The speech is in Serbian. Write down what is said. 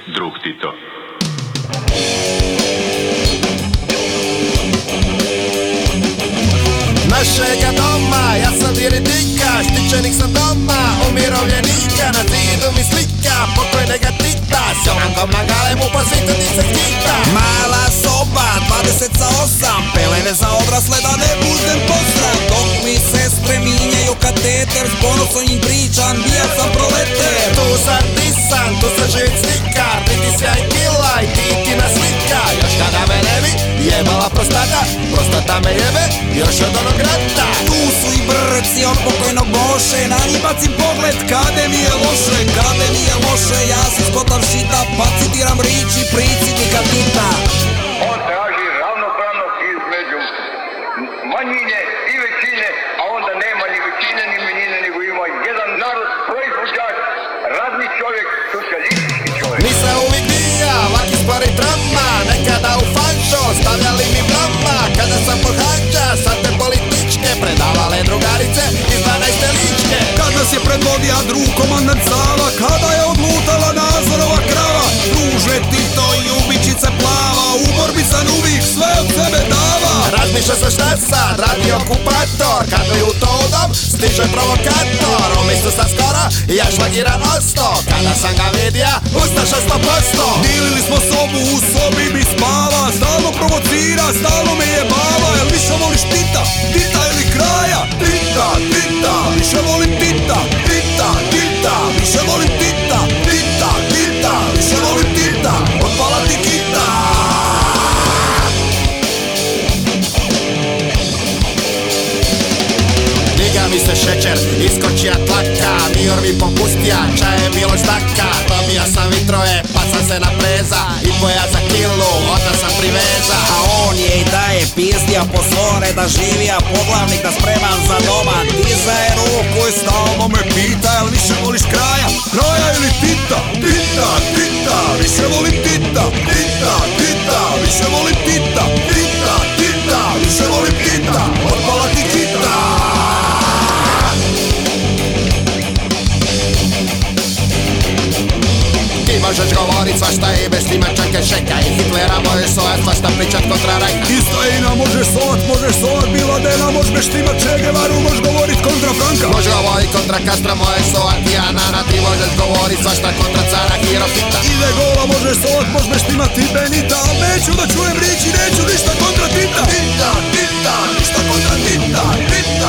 drug Tito. Našega doma, ja sam diritika, štićenik sam doma, umirovljenika, na zidu mi slika, pokojnega Tita, s ovom na galemu po svijetu ti se skita. Mala soba, 28, pelene za odrasle da ne budem posran. Dok mi sestre minjaju kateter, s ponosom im pričam, bija sam proleter. Tu sam disan, tu sam živit slikar, ti ti sjaj kila i ti ti na slika. Još kada me ne bi jebala prostata, prostata me jebe još od onog rata. Tu su i brci od pokojnog Boše, na njih bacim pogled kade mi je loše, kade mi je loše. Ja se skotam šita, pa citiram riči predsjednika Tita. On traži ravnopravnost između manjine i većine, a onda nema ni većine ni manjine, nego ima jedan narod, proizvođač, radni čovjek, socijalistički čovjek. Nisam uvijek bija, laki spori trama, nekada u fančo, stavljali mi blama. Kada sam pohađa, sad te političke, predavale drugarice iz 12. ličke. Kad nas je predvodio drug komandant Sava, kada je odlutala Nazorova krava. Druže Tito i ubičice plava, u borbi sam uvijek sve od sebe dava. Razmišlja se šta sad, radi okupator, kad mi u to udom, stiže provokator. Umistu sam skoro, ja šlagiran osto, kada sam ga vidija, ustaša 100%. Dilili smo sobu, u sobi mi spava, stalno provocira, stalno me jebava. Jel više voliš Tita, Tita ili kraja? Tita, Tita, više volim Tita, Tita, Tita, više volim Tita, Tita, Tita, više volim Tita, otpala ti kita. Diga mi se šećer, iskočija tlaka, Mior mi popustija, čaje Miloš Daka. Dobija sam vitroje, pa sam se napreza, i poja za kilu, odmah sam priveza. A on je i daje pizdija po svore, da živija poglavnik, da spreman za doma. Dizaje ruku i stalno me pita, jel više voliš kraja? Kraja ili Tita? Tita, Tita, više volim Tita, Tita, Tita, više volim Tita, Tita, Tita, više volim Tita, otpala ti kita. Ti možeš govorit svašta i bez tima čake šeka, i Hitlera možeš sovat, svašta pričat kontra Rajka. Istina možeš sovat Bila Dena, možeš beštimat Che Guevaru, možeš govorit kontra Franka. Možeš govorit kontra Castra, možeš sovat Janana, ti možeš govorit svašta kontra cara Hirofita. Ide gola, možeš sovat, možeš beštimat i Benita, al neću da čujem riči, neću ništa kontra Tita. Tita, Tita, ništa kontra Tita, Tita,